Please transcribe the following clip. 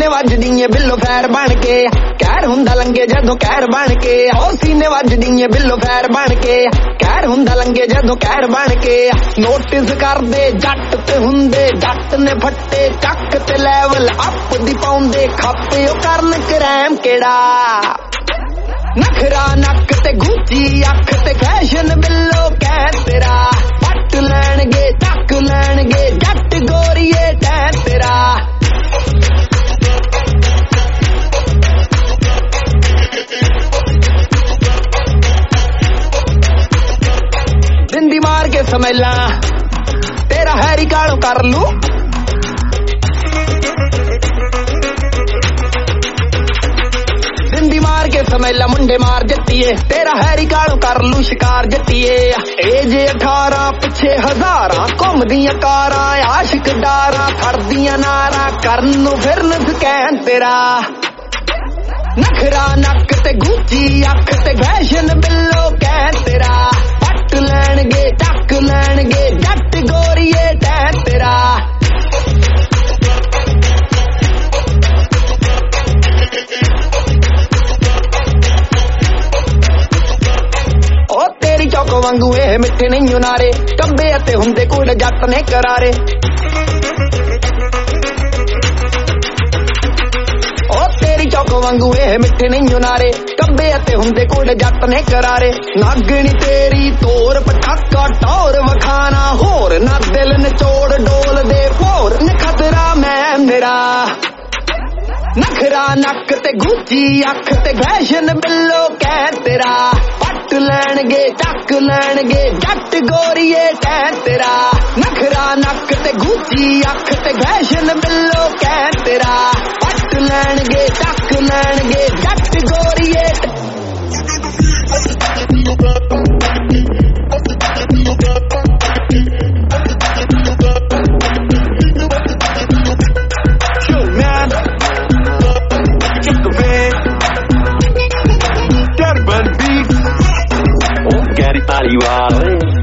ਵੱਜਦੀ ਏ ਬਿੱਲੋ ਫੈਰ ਬਣ ਕੇ ਕਹਿਰ ਹੁੰਦਾ ਲੰਗੇ ਜਦੋਂ ਕਹਿਰ ਬਣ ਕੇ ਉਹ ਸੀਨੇ ਵੱਜਦੀ ਏ ਬਿੱਲੋ ਫੈਰ ਬਣ ਕੇ ਕਹਿਰ ਹੁੰਦਾ ਲੰਗੇ ਜਦੋਂ ਕਹਿਰ ਬਣ ਕੇ ਨੋਟਿਸ ਕਰਦੇ ਜੱਟ ਤੇ ਹੁੰਦੇ ਜੱਟ ਨੇ ਫੱਟੇ ਚੱਕ ਤੇ ਲੈਵਲ ਅਪ ਦੀ ਪਾਉਂਦੇ ਖਾਪੇ ਉਹ ਕਰਨ ਕਰੈਮ ਕਿਹੜਾ ਨਖਰਾ ਨੱਕ ਤੇ ਗੁੱਚੀ ਅੱਖ ਤੇ ਫੈਸ਼ਨ ਬਿੱਲੋ ਕਹਿ ਤੇਰਾ ਪੱਟ ਲੈਣਗੇ ਚੱਕ ਲੈਣਗੇ ਜੱਟ ਗੋਰੀਏ ਟੈ ਤੇਰਾ ਬਿੰਦੀ ਮਾਰ ਕੇ ਸਮੈਲਾ ਤੇਰਾ ਹੈਰੀ ਕਾਲੋ ਕਰ ਲੂ ਬਿੰਦੀ ਮਾਰ ਕੇ ਸਮੈਲਾ ਮੁੰਡੇ ਮਾਰ ਜੱਟੀਏ ਤੇਰਾ ਹੈਰੀ ਕਾਲੋ ਕਰ ਲੂ ਸ਼ਿਕਾਰ ਜੱਟੀਏ ਇਹ ਜੇ 18 ਪਿੱਛੇ ਹਜ਼ਾਰਾਂ ਘੁੰਮਦੀਆਂ ਕਾਰਾਂ ਆਸ਼ਿਕ ਡਾਰਾਂ ਫੜਦੀਆਂ ਨਾਰਾਂ ਕਰਨ ਨੂੰ ਫਿਰਨ ਸਕੈਨ ਤੇਰਾ ਨਖਰਾ ਨੱਕ ਤੇ ਗੁੱਚੀ ਅੱਖ ਤੇ ਫੈਸ਼ਨ ਬਿੱਲੋ ਕਹਿ ਤੇਰਾ ਪੱਟ ਲੈਣਗੇ ਚੱਕ ਲੈਣਗੇ ਜੱਟ ਗੋਰੀਏ ਟੈ ਤੇਰਾ ਉਹ ਤੇਰੀ ਚੌਕ ਵਾਂਗੂ ਇਹ ਮਿੱਠੇ ਨਹੀਂ ਨਾਰੇ ਕੱਬੇ ਅਤੇ ਹੁੰਦੇ ਕੋਲ ਜੱਟ ਨੇ ਕਰਾਰੇ ਚੌਕ ਵਾਂਗੂ ਇਹ ਮਿੱਠੇ ਨਹੀਂ ਨਾਰੇ ਕੱਬੇ ਅਤੇ ਹੁੰਦੇ ਕੋਲ ਜੱਟ ਨੇ ਕਰਾਰੇ ਨਾਗਣੀ ਤੇਰੀ ਤੋਰ ਪਟਾਕਾ ਟੌਰ ਵਖਾਣਾ ਹੋਰ ਨਾ ਦਿਲ ਨਿਚੋੜ ਡੋਲ ਦੇ ਭੋਰ ਨਖਤਰਾ ਮੈਂ ਮੇਰਾ ਨਖਰਾ ਨੱਕ ਤੇ ਗੁੱਚੀ ਅੱਖ ਤੇ ਫੈਸ਼ਨ ਬਿੱਲੋ ਕਹਿ ਤੇਰਾ ਪੱਟ ਲੈਣਗੇ ਚੱਕ ਲੈਣਗੇ ਜੱਟ ਗੋਰੀਏ ਟੈ ਤੇਰਾ ਨਖਰਾ ਨੱਕ ਤੇ ਗੁੱਚੀ ਅੱਖ ਤੇ ਫੈਸ਼ਨ ਬਿੱਲੋ ਕਹਿ ਤੇਰਾ ਪੱਟ ਲੈਣਗੇ ਚੱਕ ਲੈਣਗੇ ਜੱਟ ਗੋਰੀਏ Gary Pariwale